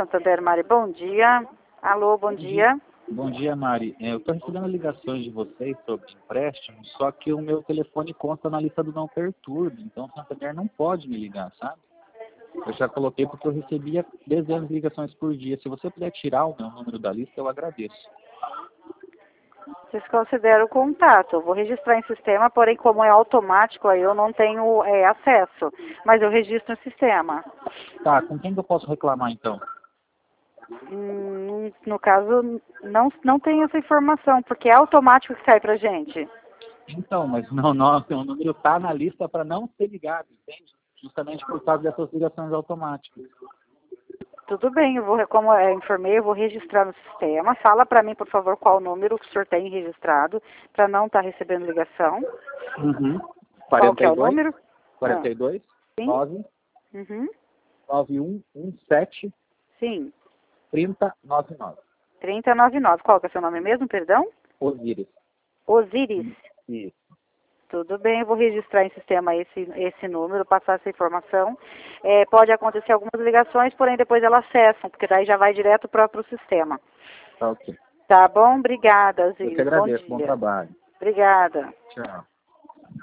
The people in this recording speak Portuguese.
Santander, Mari, bom dia. Alô, bom dia. Bom dia, Mari. Eu estou recebendo ligações de vocês sobre empréstimo, só que o meu telefone consta na lista do não perturbe, então o Santander não pode me ligar, sabe? Eu já coloquei porque eu recebia dezenas de ligações por dia. Se você puder tirar o meu número da lista, eu agradeço. Vocês consideram o contato. Eu vou registrar em sistema, porém, como é automático, aí eu não tenho acesso. Mas eu registro no sistema. Tá, com quem que eu posso reclamar então? No caso, não tem essa informação, porque é automático que sai pra gente. Então, mas o número está na lista para não ser ligado, entende? Justamente por causa dessas ligações automáticas. Tudo bem, como eu informei, eu vou registrar no sistema. Fala para mim, por favor, qual o número que o senhor tem registrado, para não estar recebendo ligação. Uhum. 42, qual que é o número? 42, Sim. 9, Uhum. 9117, Sim. 3099. 3099. Qual que é o seu nome mesmo, perdão? Osíris. Osíris. Isso. Tudo bem, eu vou registrar em sistema esse número, passar essa informação. Pode acontecer algumas ligações, porém depois elas cessam, porque daí já vai direto para o sistema. Tá ok. Tá bom? Obrigada, Eu Osíris. que agradeço. Bom Bom dia. trabalho. Obrigada. Tchau.